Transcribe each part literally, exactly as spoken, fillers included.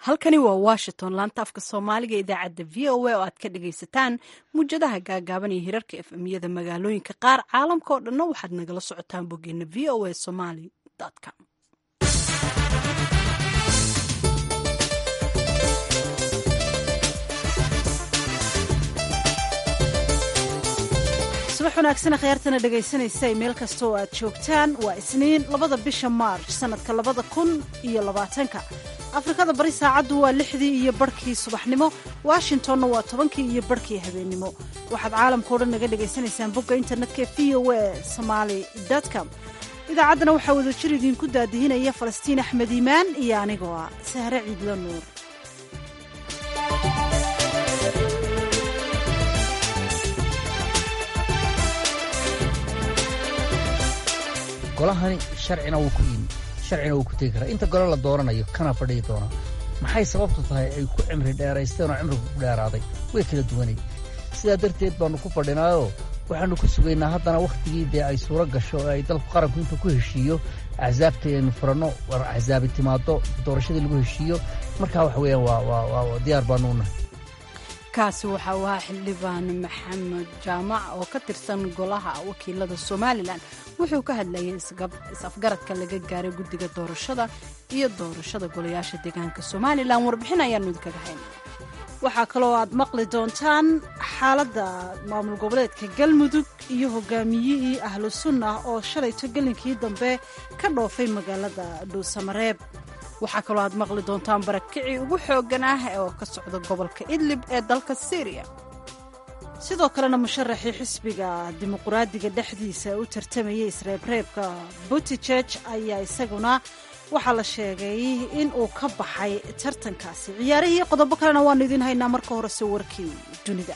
halkani waa washington laanta afka soomaaliga idaacadda v o a oo aad ka dhagaysataan muujadaha gaagaaban iyo hirarka f m-yada magaalooyinka qaar caalamka oo dhanna waxaad nagala socotaan boggeena v o a somaly com. subax wanaagsan khiyaartana dhegaysanaysa meel kasta oo aad joogtaan waa isniin labada bisha maarj sanadka labada kun iyo labaatanka afrikada bari saacaddu waa lixdii iyo barhkii subaxnimo washingtonna waa tobankii iyo barhkii habeennimo waxaad caalamka o dhan naga dhegaysanaysaan bogga internetka v o a somaly com idaacaddana waxaa wada jir idiinku daadihinaya falastiin axmed iimaan iyo anigoo ah sahre ciidlo nuur. golahani sharcina wuu ku yimi sharcina wuu ku tegi karaa inta gole la dooranayo kana fadhiyi doonaa maxay sababtu tahay ay ku cimri dheeraysteen oo cimrigu ku dheeraaday way kala duwanayd sidaa darteed baannu ku fadhinaayoo waxaannu ku sugaynaa haddana wakhtigii dee ay suuro gasho oo ay dalku qaranku intuu ku heshiiyo axsaabta aynu furanno war axsaabi timaado doorashadii lagu heshiiyo markaa waxa weeyaan waa waa diyaar baannu nahay. kaasi waxa uu ahaa xildhibaan maxamed jaamac oo ka tirsan golaha wakiilada somalilan wuxuu ka hadlayay is-afgaradka laga gaaray guddiga doorashada iyo doorashada golayaasha deegaanka somalilan warbixin ayaanu idinkaga haynaa. waxaa kaloo aad maqli doontaan xaaladda maamul goboleedka galmudug iyo hogaamiyihii ahlu sunnah oo shalayto gelinkii dambe ka dhoofay magaalada dhuusamareeb. waxaa kaloo aad maqli doontaan barakicii ugu xooggan ah oo ka socda gobolka idlib ee dalka syriya. sidoo kalena musharaxii xisbiga dimuqraadiga dhexdiisa u tartamayay isreebreebka buttijeeg ayaa isaguna waxaa la sheegay in uu ka baxay tartankaasi. ciyaarihii qodobo kalena waannu idiin haynaa marka horese warkii dunida.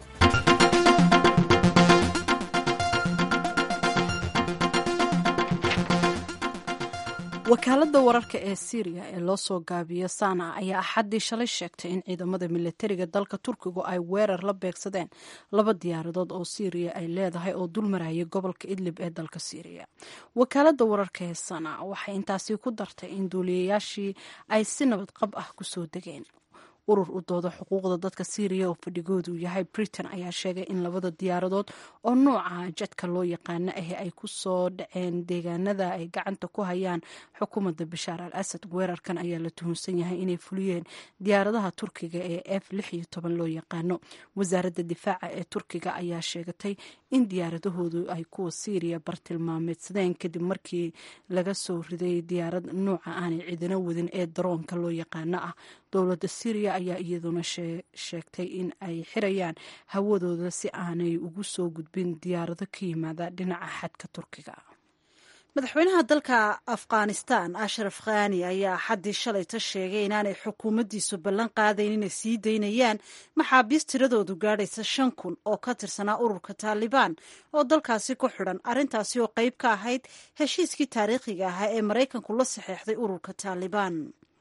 wakaaladda wararka ee syriya ee loo soo gaabiyo sana ayaa axaddii shalay sheegtay in ciidamada milatariga dalka turkigu ay weerar la beegsadeen laba diyaaradood oo syriya ay leedahay oo dul marayay gobolka idlib ee dalka syriya. wakaaladda wararka ee sana waxay intaasi ku dartay in duuliyayaashii ay si nabad qab ah ku soo degeen. urur u dooda xuquuqda dadka syriya oo fadhigoodu yahay britain ayaa sheegay in labada diyaaradood oo nooca jadka loo yaqaano ahi ay ku soo dhaceen deegaanada ay gacanta ku hayaan xukuumadda bashaar al asad. weerarkan ayaa la tuhunsan yahay inay fuliyeen diyaaradaha turkiga ee f lix iyo toban loo yaqaano. wasaaradda difaaca ee turkiga ayaa sheegatay in diyaaradahoodu ay kuwa syriya bartilmaameedsadeen kadib markii laga soo riday diyaarad nooca aanay cidina wadin ee daroonka loo yaqaano ah. dowladda syriya ayaa iyaduna sheegtay in ay xirayaan hawadooda si aanay ugu soo gudbin diyaarado ka yimaada dhinaca xadka turkiga. madaxweynaha dalka afghanistan ashraf khani ayaa xaddii shalayta sheegay inaanay xukuumaddiisu ballan qaadayn inay sii daynayaan maxaabiist tiradoodu gaadhaysa shan kun oo ka tirsanaa ururka taalibaan oo dalkaasi ku xidhan arrintaasi oo qayb ka ahayd heshiiskii taariikhiga ahaa ee maraykanku la saxeexday ururka taalibaan.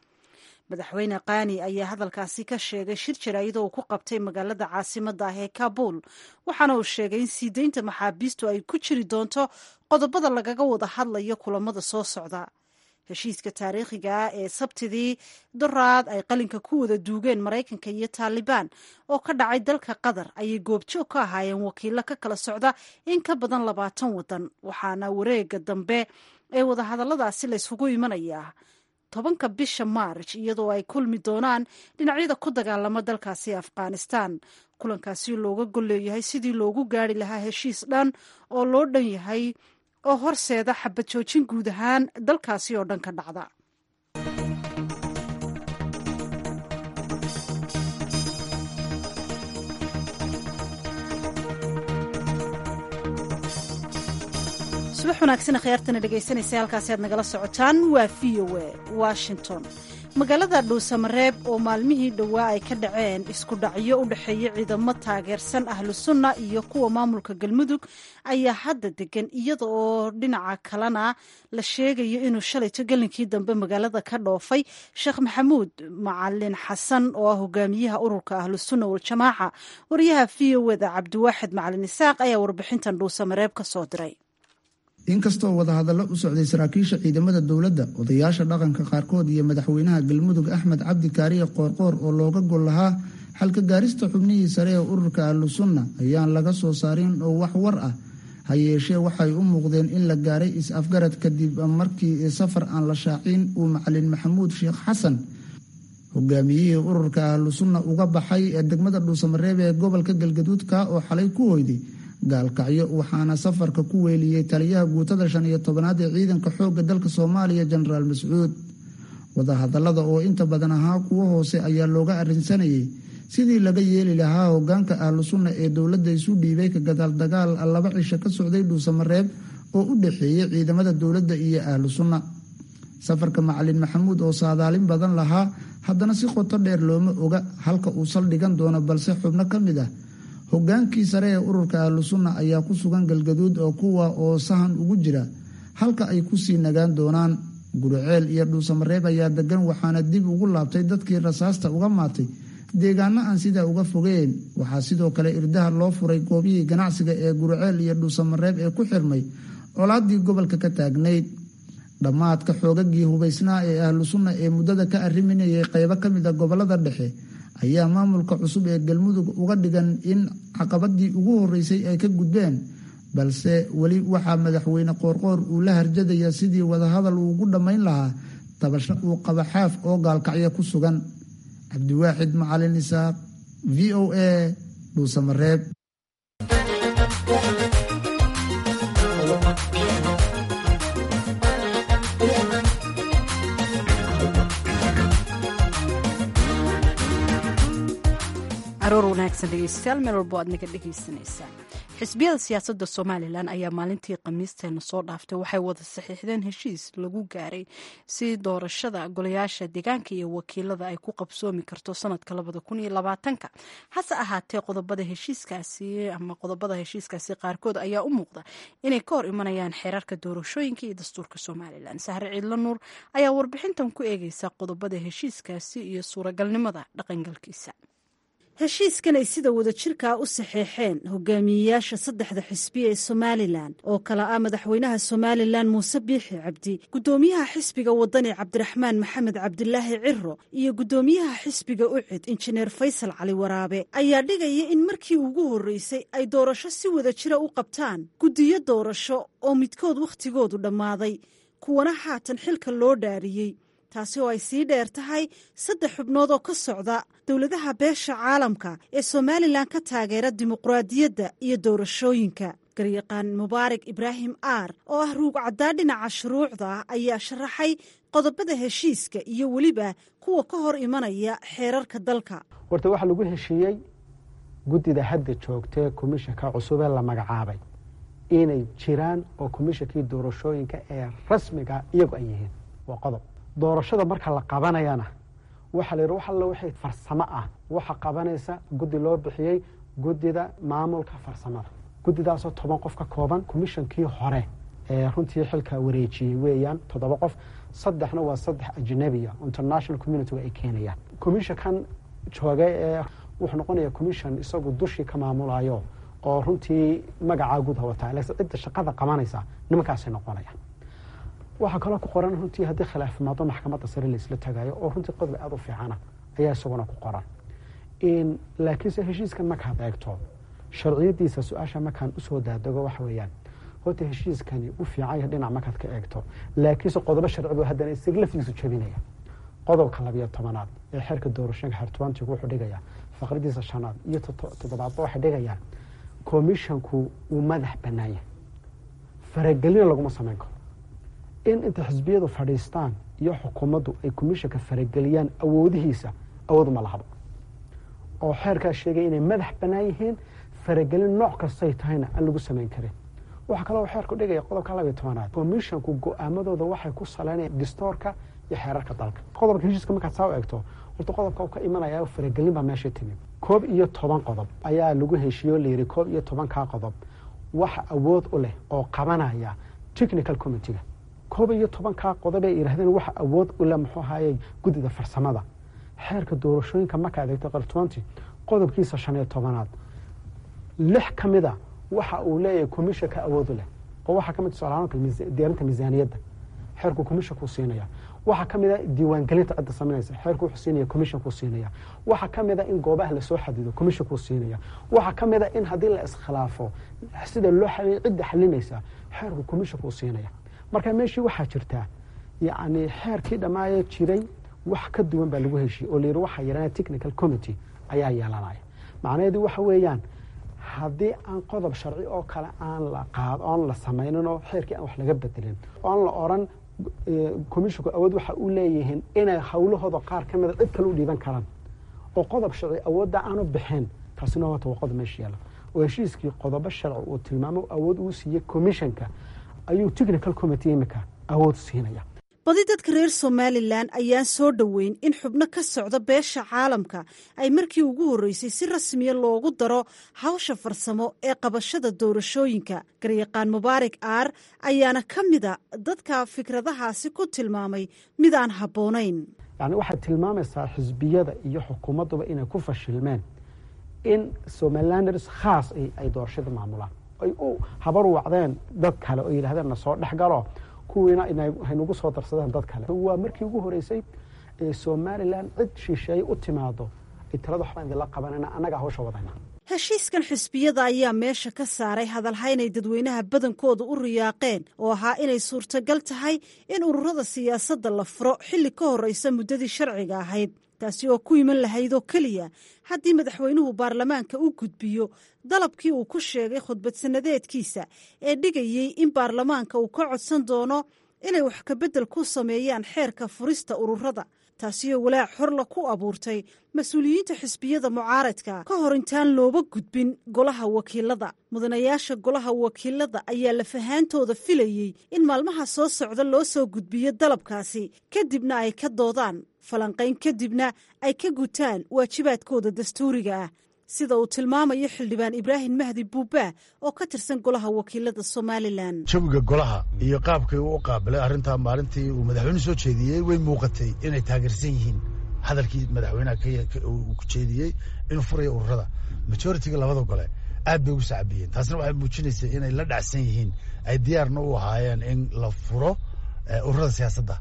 madaxweyne khani ayaa hadalkaasi ka sheegay shir jaraa'id oo uu ku qabtay magaalada caasimadda ah ee kaabul waxaana uu sheegay in sii daynta maxaabiistu ay ku jiri doonto qodobada lagaga wada hadlayo kulamada soo socda. heshiiska taariikhiga ah ee sabtidii doraad ay qalinka ku wada duugeen maraykanka iyo taalibaan oo ka dhacay dalka qatar ayay goobjoog ka ahaayeen wakiilo ka kala socda in ka badan labaatan waddan waxaana wareega dambe ee wadahadalladaasi layskugu imanayaa tobanka bisha maarj iyadoo ay kulmi doonaan dhinacyada ku dagaalama dalkaasi afghanistan. kulankaasi looga golleeyahay sidii loogu gaari lahaa heshiis dhan oo loo dhan yahay oo horseeda xabad joojin guud ahaan dalkaasi oo dhan ka dhacda. subax wanaagsan khiyaartana dhegaysanaysa halkaasi aad nagala socotaan waa v o a washington. magaalada dhuusamareeb oo maalmihii dhowaa ay ka dhaceen isku dhacyo u dhexeeya ciidamo taageersan ahlu sunna iyo kuwa maamulka galmudug ayaa hadda degan iyada oo dhinaca kalena la sheegayo inuu shalayto gelinkii dambe magaalada ka dhoofay sheekh maxamuud macalin xasan oo ah hogaamiyaha ururka ahlu sunna waljamaaca. wariyaha v o da cabdiwaaxid macalin isaaq ayaa warbixintan dhuusamareeb ka soo diray. inkastoo wadahadallo u socday saraakiisha ciidamada dowladda, odayaasha dhaqanka qaarkood iyo madaxweynaha galmudug Axmed Cabdi Kaariye Qoorqoor oo looga gol lahaa xalka gaarista xubnihii sare ee ururka Ahlusunna ayaan laga soo saarin oo wax war ah. ha yeeshee waxay u muuqdeen in la gaaray is-afgarad kadib markii safar aan la shaacin uu macalin Maxamuud Sheekh Xasan, hogaamiyihii ururka Ahlusunna, uga baxay ee degmada Dhuusamareeb ee gobolka Galgaduudka oo xalay ku hoyday gaalkacyo, waxaana safarka ku weeliyey taliyaha guutada shan iyo tobanaad ee ciidanka xoogga dalka Soomaaliya Jenaraal Mascuud. wadahadallada oo inta badan ahaa kuwo hoose ayaa looga arrinsanayay sidii laga yeeli lahaa hogaanka Ahlusunna ee dowladda isu dhiibay ka gadaal dagaal laba cisho ka socday Dhuusamareeb oo u dhaxeeyay ciidamada dowladda iyo Ahlusunna. safarka macalin Maxamuud oo saadaalin badan lahaa haddana si qoto dheer looma oga halka uu saldhigan doono, balse xubno ka mid ah hogaankii sare ee ururka Ahlusunna ayaa ku sugan Galgaduud oo kuwa oo sahan ugu jira halka ay ku sii nagaan doonaan. Guriceel iyo Dhuusamareeb ayaa degan, waxaana dib ugu laabtay dadkii rasaasta uga maatay deegaano aan sidaa uga fogeen. waxaa sidoo kale irdaha loo furay goobihii ganacsiga ee Guriceel iyo Dhuusamareeb ee ku xirmay colaadii gobolka ka taagnayd. dhammaadka xoogagii hubaysnaa ee Ahlusunna ee muddada ka arriminayay qaybo ka mid ah gobolada dhexe ayaa maamulka cusub ee Galmudug uga dhigan in caqabadii ugu horeysay ay ka gudbeen, balse weli waxaa madaxweyne Qoorqoor uu la harjadaya sidii wadahadal uu ugu dhammayn lahaa tabasho uu qaba Xaaf oo gaalkacyo ku sugan. Cabdiwaaxid Macalin Isaaq, V O A, Dhuusamareeb. aroor wanaagsan dhegeystayaal, meel walbo aad naga dhegeysaneysaan. xisbiyada siyaasadda Somalilan ayaa maalintii khamiisteena soo dhaaftay waxay wada saxiixdeen heshiis lagu gaaray si doorashada golayaasha deegaanka iyo wakiilada ay ku qabsoomi karto sanadka labada kun iyo labaatanka. hase ahaatee qodobada heshiiskaasi ama qodobada heshiiskaasi qaarkood ayaa u muuqda inay ka hor imanayaan xeerarka doorashooyinka iyo dastuurka Somalilan. Sahre Ciidla Nuur ayaa warbixintan ku eegeysa qodobada heshiiskaasi iyo suuragalnimada dhaqangalkiisa. heshiiskan ay sida wadajirkaa u saxeexeen hogaamiyeyaasha saddexda xisbi ee Somalilan oo kala ah madaxweynaha Somalilan Muuse Biixi Cabdi, gudoomiyaha xisbiga wadani Cabdiraxmaan Maxamed Cabdilaahi Ciro iyo gudoomiyaha xisbiga Ucid Injineer Faysal Cali Waraabe ayaa dhigaya in markii ugu horeysay ay doorasho si wadajira u qabtaan guddiyo doorasho oo midkood wakhtigoodu dhammaaday, kuwana haatan xilka loo dhaariyey, taasi oo ay sii dheer tahay saddex xubnood oo ka socda dowladaha beesha caalamka ee Somalilan ka taageera dimuqraadiyadda iyo doorashooyinka. garyaqaan Mubaarak Ibraahim Aar oo ah ruug caddaa dhinaca shuruucda ayaa sharaxay qodobada heshiiska iyo weliba kuwa ka hor imanaya xeerarka dalka. horta waxaa lagu heshiiyey guddida hadda joogtee komishanka cusub ee la magacaabay inay jiraan oo komishankii doorashooyinka ee rasmiga iyagu ay yihiin. waa qodob. doorashada marka la qabanayana waxa la yiri wax alla wixii farsamo ah waxa qabanaysa guddi loo bixiyay guddida maamulka farsamada. guddidaas oo toban qof ka kooban, komishankii hore ee runtii xilka wareejiyay weeyaan toddoba qof, saddexna waa saddex ajnabi ah international community ay keenayaan. komishankan joogay ee wuxuu noqonayaa komishan isagu dushii ka maamulayo oo runtii magaca guud wata, laakiin cidda shaqada qabanaysa nimankaas ay noqonayaan. waxaa kaloo ku qoran runtii haddii khilaaf imaado maxkamadda sare la isla tagayo oo runtii qodob aad u fiicana ayaa isaguna ku qoran. laakiinse heshiiskan markaad eegto sharciyadiisa su-aasha markaan usoo daadego waxa weeyaan horta heshiiskani u fiican yahay dhinac markaad ka eegto, laakiinse qodobo sharcibu haddana isaga laftiisu jebinaya. qodobka labiyo tobanaad ee xeerka doorashooyinka xeertuwaantigu wuxuu dhigayaa faqradiisa shanaad iyo toddobaadba waxay dhigayaan komishanku uu madax banaanya, faragelina laguma samayn karo. in inta xisbiyadu fadhiistaan iyo xukuumaddu ay komishanka farageliyaan awoodihiisa awood ma lahabo, oo xeerkaas sheegay inay madax bannaan yihiin, faragelin nooc kastay tahayna aan lagu samayn karin. waxaa kaloo xeerku dhigaya qodobka labiyo tobanaad komishanku go-aamadooda waxay ku saleynayaan dastuurka iyo xeerarka dalka. qodobka heshiiska markaad saa u eegto horta qodobka uu ka imanaya faragelin baa meesha timi. koob iyo toban qodob ayaa lagu heshiiyo layiri koob iyo tobankaa qodob wax awood u leh oo qabanaya technical committee. koob iyo tobankaa qodob ay yiraahdeen waxa awood u leh muxuu ahaayay guddida farsamada. xeerka doorashooyinka markaad eegto qartoonti qodobkiisa shan iyo tobanaad lix ka mid ah waxa uu leeyahay komishanka awood u leh, oo waxaa ka mid soolaanka diyaarinta miisaaniyadda xeerku commissionku siinaya waxaa ka mid ah diiwaangelinta cidda samaynaysa xeerku wuxuu siinaya commissionku siinaya waxaa ka mid ah in goobaha lasoo xadido commissionku siinaya waxaa ka mid ah in haddii la iskhilaafo sida loo xaliyo cidda xalinaysa xeerku commissionku siinaya marka meeshii waxaa jirtaa yacni xeerkii dhammaayee jiray wax ka duwan baa lagu heshiiyey oo la yidhi waxaa yidhahda technical committee ayaa yeelanaya macnaheedu waxa weeyaan haddii aan qodob sharci oo kale aan la qaad oon la samaynin oo xeerkii aan wax laga bedelin oon la oran commissionku awood waxa u leeyihiin inay hawlahooda qaar ka mida cid kale u dhiiban karaan oo qodob sharci awoodda aanu bixin taasina waa qodob meesha yaala oo heshiiskii qodobo sharci uu tilmaamo awood uu siiyey commissionka ayuu technical committee imika awood siinaya badi dadka reer somalilan ayaan soo dhoweyn in xubno ka socda beesha caalamka ay markii ugu horreysay si rasmiya loogu daro hawsha farsamo ee qabashada doorashooyinka garyaqaan mubaarak aar ayaana ka mida dadka fikradahaasi ku tilmaamay mid aan habboonayn yani waxay tilmaamaysaa xisbiyada iyo xukuumadduba inay ku fashilmeen in somalilanders khaas ay doorashada maamulaan ay u habar wacdeen dad kale oo yidhahdeen na soo dhex galo kuwiina haynugu soo darsadeen dad kale waa markii ugu horeysay ee somalilan cid shisheeye u timaado ay talada waxbaan idinla qabanayna annagaa hawsha wadayna heshiiskan xisbiyada ayaa meesha ka saaray hadalhaynay dadweynaha badankooda u riyaaqeen oo ahaa inay suurtagal tahay in ururada siyaasadda la furo xilli ka horreysa muddadii sharciga ahayd taasi oo ku iman lahayd oo keliya haddii madaxweynuhu baarlamaanka u gudbiyo dalabkii uu ku sheegay khudbad sanadeedkiisa ee dhigayey in baarlamaanka uu ka codsan doono inay wax kabedel ku sameeyaan xeerka furista ururada taasi oo walaac xorla ku abuurtay mas-uuliyiinta xisbiyada mucaaradka ka hor intaan looba gudbin golaha wakiilada mudanayaasha golaha wakiilada ayaa lafahaantooda filayey in maalmaha soo socda loo soo gudbiyo dalabkaasi kadibna ay ka doodaan falanqayn kadibna ay ka gutaan waajibaadkooda dastuuriga ah sida uu tilmaamayo xildhibaan ibraahim mahdi buubaa oo ka tirsan golaha wakiilada somalilan jawiga golaha iyo qaabkii uu u qaabilay arrintaa maalintii uu madaxweynuhu soo jeediyey way muuqatay inay taageersan yihiin hadalkii madaxweynaha uu ku jeediyey inuu furayo ururada majoritiga labada gole aad bay ugu sacbiyeen taasna waxay muujinaysay inay la dhacsan yihiin ay diyaarna u ahaayeen in la furo ururada siyaasadda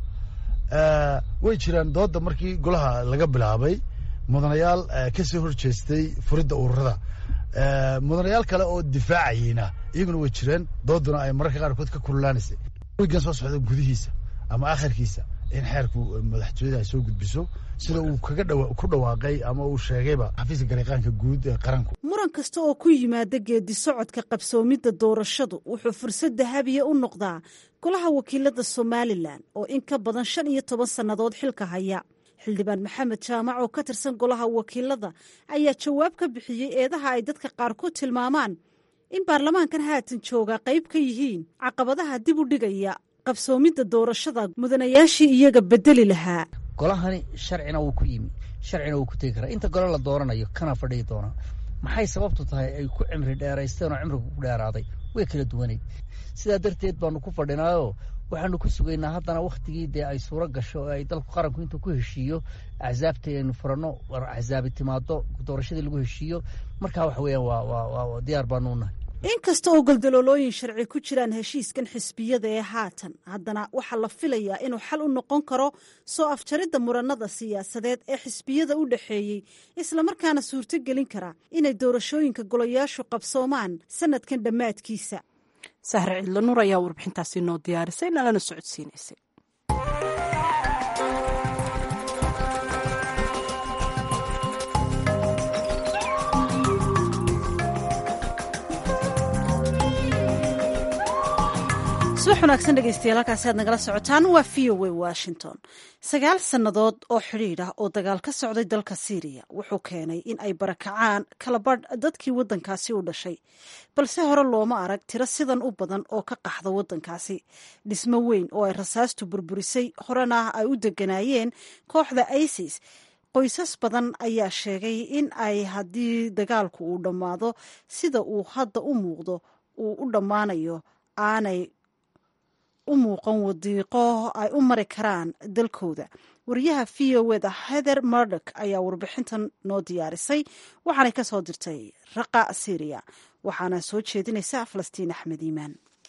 way jiraan dooda markii golaha laga bilaabay mudanayaal ka soo hor jeestay furidda ururada mudanayaal kale oo difaacayeyna iyaguna way jireen dooduna ay mararka qaarkood ka kululaanaysay wigan soo socda gudihiisa ama akhirkiisa in xeerku madaxtooyada ay soo gudbiso sida uu kaga ku dhawaaqay ama uu sheegayba xafiiska garyaqaanka guud ee qaranku muran kasta oo ku yimaada geedi socodka qabsoomidda doorashadu wuxuu fursad dahabiya u noqdaa golaha wakiilada somalilan oo in ka badan shan iyo toban sannadood xilka haya xildhibaan maxamed jaamac oo ka tirsan golaha wakiilada ayaa jawaab ka bixiyey eedaha ay dadka qaar ku tilmaamaan in baarlamaankan haatan jooga qayb ka yihiin caqabadaha dib u dhigaya qabsoomidda doorashada mudanayaashii iyaga bedeli lahaa golahani sharcina wuu ku yimi sharcina wuu ku tegi karaa inta gole la dooranayo kana fadhiyi doonaa maxay sababtu tahay ay ku cimri dheeraysteen oo cimrigu ku dheeraaday way kala duwanayd sidaa darteed baanu ku fadhinaayoo waxaanu ku sugaynaa haddana wakhtigii dee ay suuro gasho oo ay dalku qaranku intuu ku heshiiyo axsaabta aynu furanno war axsaabi timaado doorashadii lagu heshiiyo markaa waxa weeyaan waa waa diyaar baanu nahay inkasta oo goldaloolooyin sharci ku jiraan heshiiskan xisbiyada ee haatan haddana waxaa la filayaa inuu xal u noqon karo soo afjaridda muranada siyaasadeed ee xisbiyada u dhexeeyey islamarkaana suurto gelin kara inay doorashooyinka golayaashu qabsoomaan sanadkan dhammaadkiisa sahre cidlo nuur ayaa warbixintaasi noo diyaarisay nalana socodsiinaysay subax wanaagsan dhegeystayaal halkaasi aad nagala socotaan waa v o a washington sagaal sannadood oo xidhiidh ah oo dagaal ka socday dalka syriya wuxuu keenay in ay barakacaan kala badh dadkii waddankaasi u dhashay balse hore looma arag tiro sidan u badan oo ka qaxda waddankaasi dhismo weyn oo ay rasaastu burburisay horena ay u deganaayeen kooxda isis qoysas badan ayaa sheegay in ay haddii dagaalku uu dhammaado sida uu hadda u muuqdo uu u dhammaanayo aanay u muuqan wadiiqo ay u mari karaan dalkooda wariyaha v o eda heather murdock ayaa warbixintan noo diyaarisay waxaanay ka soo dirtay raqa syriya waxaana soo jeedinaysa falastiin axmed iimaan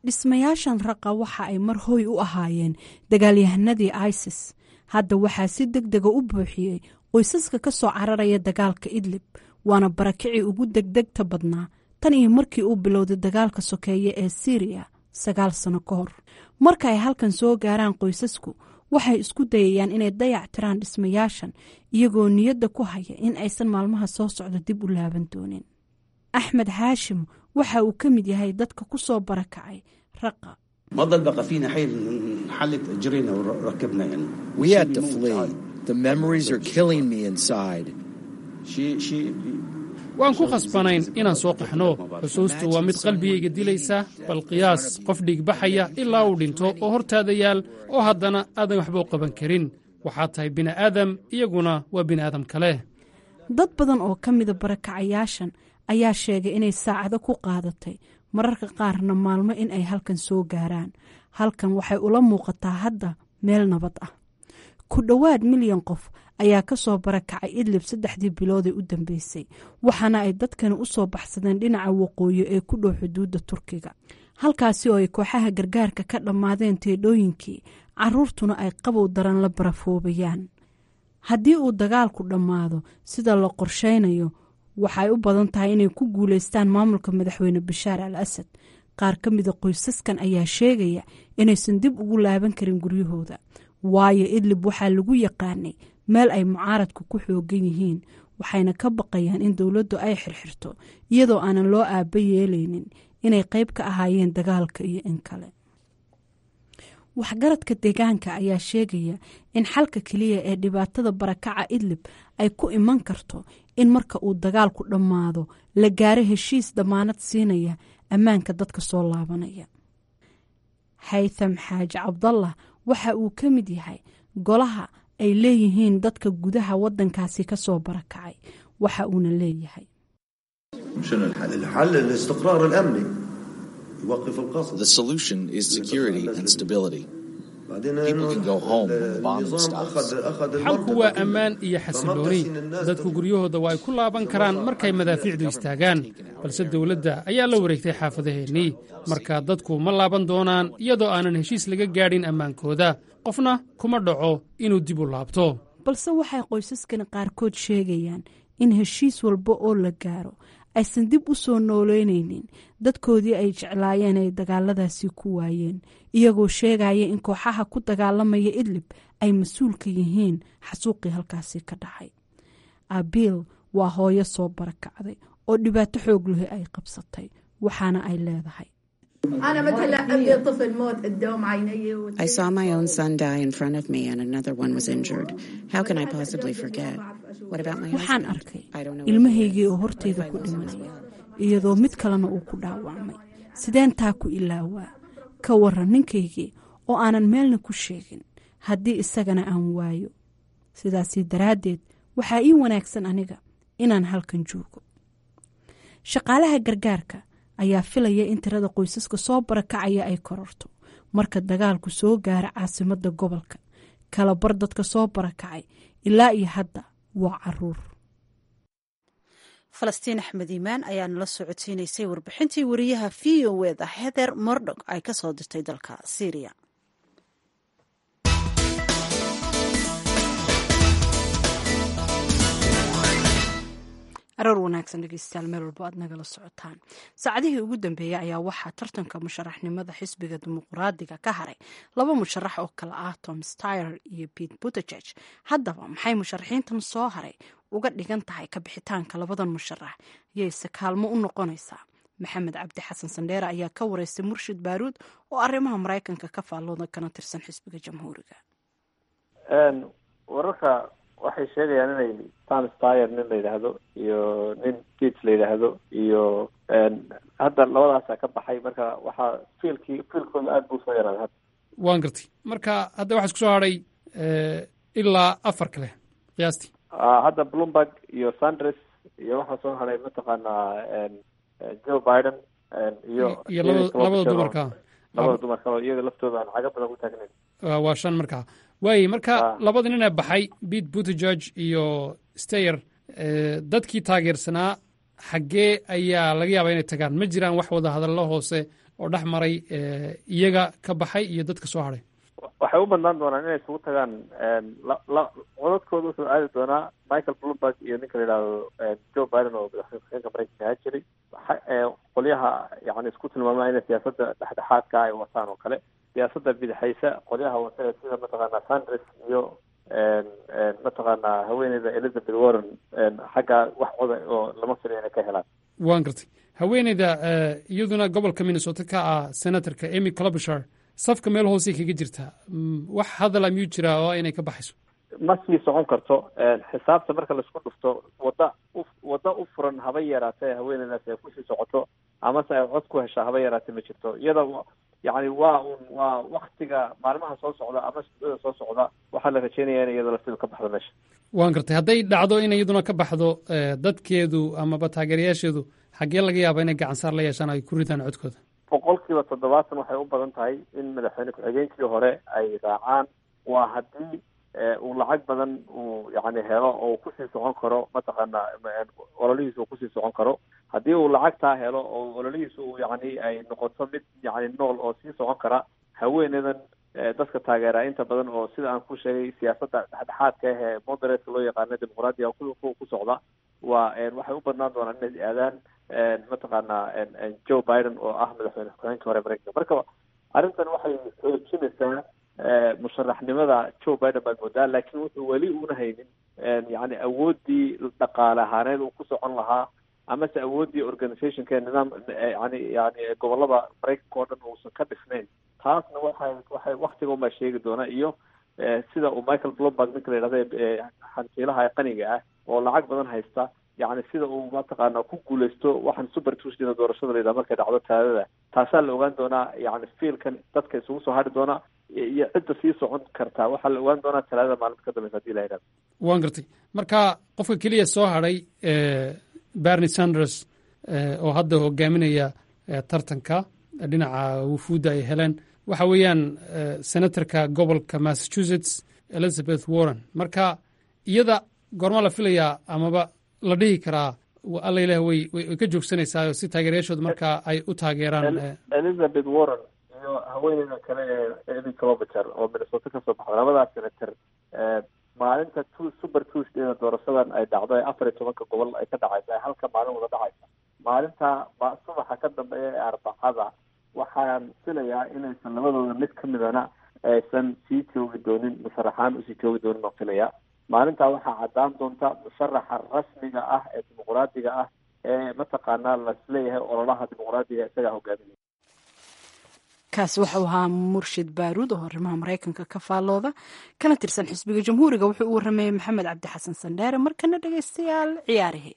dhismayaashan raqa waxa ay mar hooy u ahaayeen dagaalyahanadii isis hadda waxaa si deg dega u buuxiyey qoysaska ka soo cararaya dagaalka idlib waana barakicii ugu degdegta badnaa tan iyo markii uu bilowday dagaalka sokeeye ee siiriya sagaal sano ka hor marka ay halkan soo gaaraan qoysasku waxay isku dayayaan inay dayac tiraan dhismayaashan iyagoo niyadda ku haya in aysan maalmaha soo socda dib u laaban doonin axmed haashim waxa uu ka mid yahay dadka ku soo barakacay raqa ما ضل بقى فينا حيل نحلت جرينا وركبنا يعني. We had to flee. The memories are killing me inside. شيء شيء waan ku khasbanayn inaan soo qaxno xusuustu waa mid qalbigayga dilaysa bal qiyaas qof dhiigbaxaya ilaa uu dhinto oo hortaada yaal oo haddana aadan waxba u qaban karin waxaad tahay bini'aadam iyaguna waa bini'aadam kale dad badan oo ka mida barakacayaashan ayaa sheegay inay saacado ku qaadatay mararka qaarna maalmo in ay halkan soo gaaraan halkan waxay ula muuqataa hadda meel nabad ah ku dhowaad milyan qof ayaa ka soo barakacay idlib saddexdii biloodee u dambeysay waxaana ay dadkani u soo baxsadeen dhinaca waqooyi ee ku dhow xuduudda turkiga halkaasi oo ay kooxaha gargaarka ka dhammaadeen teedhooyinkii carruurtuna ay qabow daran la barafoobayaan haddii uu dagaalku dhammaado sida la qorshaynayo waxay u badan tahay inay ku guulaystaan maamulka madaxweyne bashaar al asad qaar ka mida qoysaskan ayaa sheegaya inaysan dib ugu laaban karin guryahooda waayo idlib waxaa lagu yaqaanay meel ay mucaaradku ku xoogan yihiin waxayna ka baqayaan in dowladdu ay xirxirto iyadoo aanan loo aaba yeelaynin inay qayb ka ahaayeen dagaalka iyo in kale waxgaradka deegaanka ayaa sheegaya in xalka keliya ee dhibaatada barakaca idlib ay ku iman karto in marka uu dagaalku dhammaado la gaaro heshiis damaanad siinaya ammaanka dadka soo laabanaya haytham xaaji cabdallah waxa uu ka mid yahay golaha ay leeyihiin dadka gudaha waddankaasi ka soo barakacay waxa uuna leeyahay The solution is security and stability. People can go home when the bombing stops. xalku waa ammaan iyo xasilooni dadku guryahooda waa ay ku laaban karaan markay madaafiicdu istaagaan balse dowladda ayaa la wareegtay xaafadaheennii marka dadku ma laaban doonaan iyadoo aanan heshiis laga gaadhin ammaankooda qofna kuma dhaco inuu dib u laabto balse waxay qoysaskani qaarkood sheegayaan in heshiis walba oo la gaaro aysan dib u soo nooleynaynin dadkoodii ay jeclaayeen ay dagaaladaasi ku waayeen iyagoo sheegaya in kooxaha ku dagaalamaya idlib ay mas-uul ka yihiin xasuuqii halkaasi ka dhacay abiil waa hooyo soo barakacday oo dhibaato xoog lahi ay qabsatay waxaana ay leedahay I saw my own son die in front of me and another one was injured. How can I possibly forget? What about my waxaan arkay ilmahaygii oo horteyda ku dhimanaya iyadoo mid kalena uu ku dhaawacmay sideen taa ku ilaawaa ka waran ninkaygii oo aanan meelna ku sheegin haddii isagana aan waayo sidaasi daraaddeed waxaa ii wanaagsan aniga inaan halkan joogo shaqaalaha gargaarka ayaa filaya in tirada qoysaska soo barakacaya ay kororto marka dagaalku soo gaara caasimadda gobolka kala bar dadka soo barakacay ilaa iyo hadda waa caruur falastiin axmed iimaan ayaa nala socodsiinaysay warbixintii wariyaha v o eda heather mordog ay ka soo dirtay dalka syriya aroor wanaagsan dhegeystayaal meel walbo aad nagala socotaan saacadihii ugu dambeeyey ayaa waxaa tartanka musharaxnimada xisbiga dimuqraadiga ka haray laba musharax oo kale ah tom steyer iyo pete buttigieg haddaba maxay musharaxiintan soo haray uga dhigan tahay ka bixitaanka labadan musharax yayse kaalmo u noqonaysaa maxamed cabdi xasan sandheere ayaa ka wareystay murshid baaruud oo arrimaha maraykanka ka faallooda kana tirsan xisbiga jamhuuriga wararka waxay sheegayaan inay tom steyer nin la yidhaahdo iyo nin pete la yidhaahdo iyo hadda labadaasaa ka baxay marka waxaa fiilkii fiilkooda aada buu soo yaraaday hadda waan gartay marka hadda waxaa isku soo hadhay ilaa afar kale qiyaastii hadda bloomberg iyo sanders iyo waxaa soo hadhay mataqaanaa joe biden iyo iyo labada dumarka labada dumarka oo iyaga laftooda aan caga badan ku taagnayn waa shan markaa waay marka labada nin ee baxay pete buttigieg iyo steyer dadkii taageersanaa xaggee ayaa laga yaabaa inay tagaan ma jiraan wax wada hadallo hoose oo dhex maray iyaga ka baxay iyo dadka soo hadhay? waxay u badnaan doonaan inay isugu tagaan codadkooda wuxuu aadi doonaa michael bloomberg iyo ninka la yidhaahdo joe biden oo madaxweyne maraykanka ahaan jiray qolyaha yani isku tilmaamaa inay siyaasadda dhexdhexaadka ay wataan oo kale siyaasadda bidixaysa qolyaha wata sida mataqaanaa sanders iyo mataqaanaa haweeneyda elizabeth warren xagga wax coda oo lama filayo inay ka helaan. waan gartay haweeneyda iyaduna gobolka minnesota ka ah senatorka amy klobuchar safka meel hoosey kaga jirtaa wax hadala miyuu jiraa oo inay ka baxayso? ma sii socon karto xisaabta marka laisku dhufto wadda wadda u furan haba yaraatee haweeneydaas ay kusii socoto amase ay cod ku heshaa haba yaraatee ma jirto iyada yani waa un waa waktiga maalmaha soo socda ama sudada soo socda waxaa la rajeynaya in iyada lafteedu ka baxdo meesha. waan gartay hadday dhacdo in iyaduna ka baxdo dadkeedu amaba taageerayaasheedu xaggee laga yaaba inay gacansaar la yeeshaan ay ku ridaan codkooda? boqol kiiba toddobaatan waxay u badan tahay in madaxweyne ku-xigeenkii hore ay raacaan waa haddii uu lacag badan uu yani helo oo kusii socon karo mataqaana ololihiisa uu kusii socon karo haddii uu lacagtaa helo oo ololihiisa uu yani ay noqoto mid yani nool oo sii socon kara haweeneydan dadka taageeraa inta badan oo sida aan ku sheegay siyaasadda dhexdhexaadka ah ee moderate loo yaqaano dimuqraadiga ku socda waa waxay u badnaan doonaan inay aadaan mataqaanaa joe biden oo ah madaxweyne ku-xigeenka hore maraykanka. marka arrintan waxay xoojinaysaa musharaxnimada joe biden baad moodaa laakiin wuxuu weli una haynin yani awooddii dhaqaale ahaaneed uu ku socon lahaa amase awooddii organizationka nidaam yani yani gobolada maraykanka oo dhan uusan ka dhisnayn. taasna waxay waxay waktiga unbaa sheegi doona iyo sida uu michael bloomberg ninka la yidhahda hantiilaha qaniga ah oo lacag badan haysta yani sida uu mataqaana ku guuleysto waxaan super tuesdayna doorashada la yidhaha markay dhacdo talaadada taasaa la ogaan doonaa yani fiilkan dadka isugu soo hadhi doona iyo cidda sii socon kartaa waxaa la ogaan doonaa talaadada maalinta ka dambeysa hadii la yidhahdo. waan gartay marka qofka keliya soo hadhay bernie sanders oo hadda hogaaminaya tartanka dhinaca wufuudda ay heleen waxa weeyaan senatorka gobolka massachusetts elizabeth warren. marka iyada goorma la filayaa amaba la dhihi karaa alla ilaah way way ka joogsanaysaa si taageerayaashooda marka ay u taageeraan elizabeth warren iyo haweeneyda kale ee amy klobuchar oo minnesota kasoo baxda labadaas senator maalinta super tuesdayda doorashadan ay dhacdo ee afar iyo tobanka gobol ay ka dhacaysa ee halka maalin wada dhacaysa maalinta subaxa ka dambeeya ee arbacada waxaan filayaa inaysan labadooda mid ka midana aysan sii joogi doonin musharaxaan usii joogi doonin oo filaya maalintaa waxaa caddaan doonta musharaxa rasmiga ah ee dimuqraadiga ah ee mataqaanaa lasleeyahay ololaha dimuqraadiga isagaa hogaaminaya. kaasi waxau ahaa murshid baaruud oo arrimaha maraykanka ka faallooda kana tirsan xisbiga jamhuuriga wuxuu u waramayey maxamed cabdi xasan sandheere. markana dhegaystayaal ciyaarihii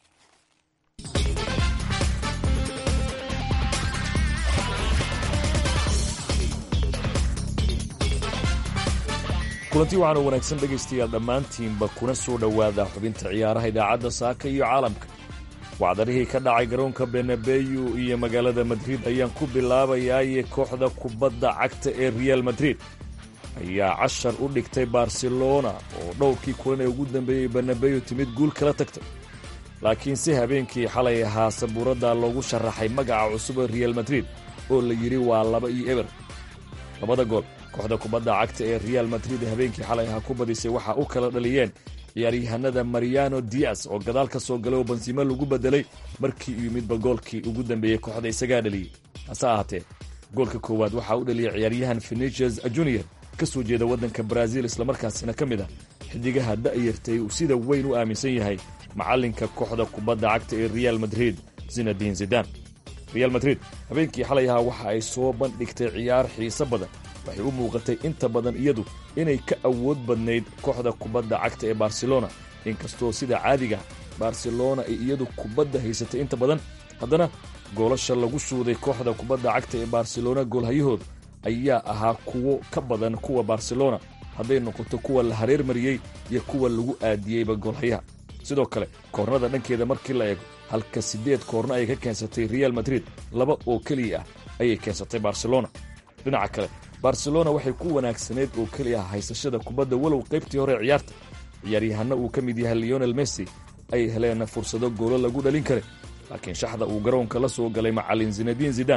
kulanti waxaana wanaagsan dhegaystayaal dhammaantiinba kuna soo dhowaada xubinta ciyaaraha idaacadda saaka iyo caalamka. wacdarihii ka dhacay garoonka benabeyu iyo magaalada madrid ayaan ku bilaabayaaye kooxda kubadda cagta ee real madrid ayaa cashar u dhigtay barcelona oo dhowrkii kulan ee ugu dambeeyey benabeyu timid guul kala tagtay laakiin si habeenkii xalay ahaa sabuuradda loogu sharaxay magaca cusub ee real madrid oo la yidhi waa laba iyo eber. labada gool kooxda kubadda cagta ee real madrid habeenkii xalay ahaa ku badisay waxaa u kala dhaliyeen ciyaaryahanada mariano dias oo gadaal ka soo galay oo benzima lagu bedelay markii uu yimidba goolkii ugu dambeeyey kooxda isagaa dhaliyey. hase ahaatee goolka koowaad waxaa u dhaliyay ciyaaryahan vinicius junior ka soo jeeda waddanka brazil islamarkaasina ka mid ah xidigaha da'yartay uu sida weyn u aaminsan yahay macallinka kooxda kubadda cagta ee real madrid zinedine zidane. real madrid habeenkii xalay ahaa waxa ay soo bandhigtay ciyaar xiiso badan waxay u muuqatay inta badan iyadu inay ka awood badnayd kooxda kubadda cagta ee barcelona inkastoo sida caadiga barcelona ay iyadu kubadda haysatay inta badan haddana goolasha lagu suuday kooxda kubadda cagta ee barcelona goolhayahooda ayaa ahaa kuwo ka badan kuwa barcelona hadday noqoto kuwa la hareer mariyey iyo kuwa lagu aadiyeyba goolhayaha. sidoo kale koornada dhankeeda markii la eego halka siddeed koorno ay ka keensatay real madrid laba oo keliya ah ayay keensatay barcelona. dhinaca kale barcelona waxay ku wanaagsaneyd oo keliya haysashada kubadda walow qaybtii hore ciyaarta ciyaaryahanna uu ka mid yahay leonel messi ay heleen fursado goolo lagu dhalin kare laakiin shaxda uu garoonka la soo galay macallin zinedine zidane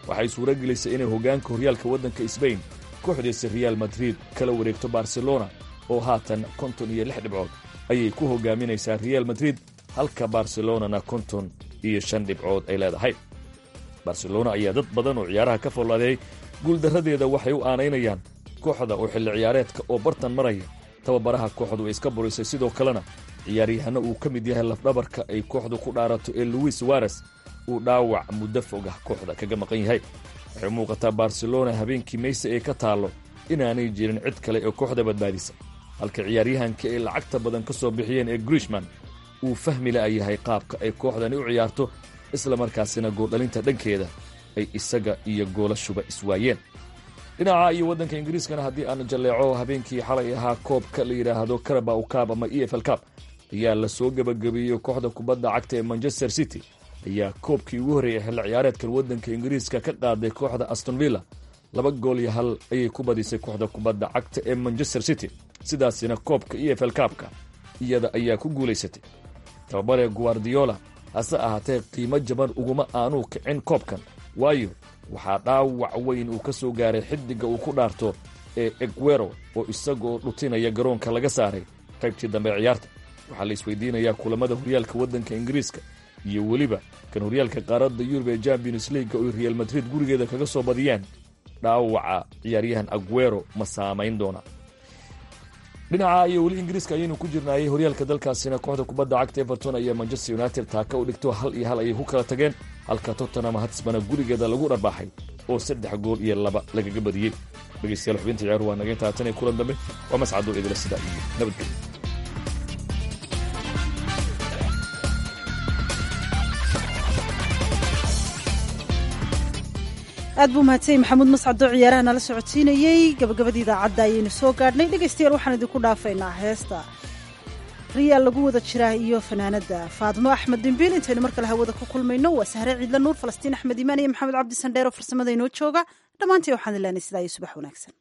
waxay suuro gelisay inay hoggaanka horyaalka waddanka sbain kooxdiisa real madrid kala wareegto barcelona oo haatan konton iyo lix dhibcood ayay ku hoggaaminaysaa real madrid halka barcelonana konton iyo shan dhibcood ay leedahay. barcelona ayaa dad badan oo ciyaaraha ka foolaadeeyey guuldarradeeda waxay u aanaynayaan kooxda oo xilli ciyaareedka oo bartan maraya tababaraha kooxdu ay iska burisay, sidoo kalena ciyaaryahanno uu ka mid yahay lafdhabarka ay kooxdu ku dhaarato ee luis suarez uu dhaawac muddo fogah kooxda kaga maqan yahay. waxay muuqataa barcelona habeenkii mayse ee ka taallo inaanay jirin cid kale ee kooxda badbaadisa, halka ciyaaryahanka ay lacagta badan ka soo bixiyeen ee grishman uu fahmi la'yahay qaabka ay kooxdani u ciyaarto, isla markaasina gooldhalinta dhankeeda ay isaga iyo goolashuba iswaayeen. dhinaca iyo waddanka ingiriiskana haddii aan jalleeco, habeenkii xalay ahaa koobka la yidhaahdo Carabao Cup ama E F L Cup ayaa la soo gebagabeeyey. kooxda kubadda cagta ee Manchester City ayaa koobkii ugu horreeyay xilli ciyaareedkan waddanka ingiriiska ka qaaday kooxda Aston Villa. laba gool iyo hal ayay ku badisay kooxda kubadda cagta ee Manchester City, sidaasina koobka E F L Cup-ka iyada ayaa ku guulaysatay. tababare Guardiola hase ahaatee qiimo jaban uguma aanu kicin koobkan, waayo waxaa dhaawac weyn uu ka soo gaaray xiddiga uu ku dhaarto ee Aguero oo isagoo dhutinaya garoonka laga saaray qaybtii dambe ee ciyaarta. waxaa la isweydiinayaa kulamada horyaalka waddanka ingiriiska iyo weliba kan horyaalka qaaradda Yurub ee Champions League oo Real Madrid gurigeeda kaga soo badiyeen, dhaawaca ciyaaryahan Aguero ma saamayn doona. dhinaca iyo weli ingiriiska ayaynu ku jirnaayay horyaalka dalkaasina kooxda kubadda cagta Everton ayaa Manchester United taaka u dhigto hal iyo hal ayay ku kala tageen, halka Tottenham Hotspur gurigeeda lagu dharbaaxay oo saddex gool iyo laba lagaga badiyey. dhegeystayaal xubinta ciyaaruhu waa naga intaa tan iyo kulan dambe waa mascado idila sida iyo nabadgelyo. aad buu mahadsan maxamuud mascado ciyaaraha nala socodsiinayey. gabagabadii idaacadda ayaynu soo gaadhnay. dhegaystayaal waxaan idinku dhaafaynaa heesta riyaal lagu wada jiraa iyo fanaanada faadmo axmed dimbiil. intaynu mar kale hawada ku kulmayno waa sahre ciidla nuur, falastiin axmed imaan iyo maxamed cabdi sandheer oo farsamada inoo jooga. dhammaantii waxaan ilaahnay sidaa iyo subax wanaagsan.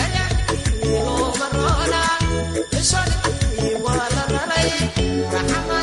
Raxma